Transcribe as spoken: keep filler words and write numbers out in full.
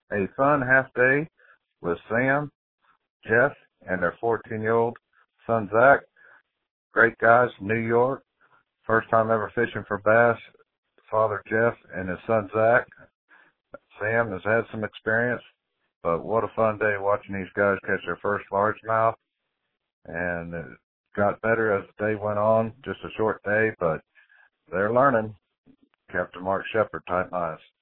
a fun half day with Sam, Jeff, and their fourteen-year-old son, Zach. Great guys, New York. First time ever fishing for bass. Father Jeff and his son, Zach. Sam has had some experience, but what a fun day watching these guys catch their first largemouth. And it got better as the day went on, just a short day, but they're learning. Captain Mark Shepard, Titan Eyes.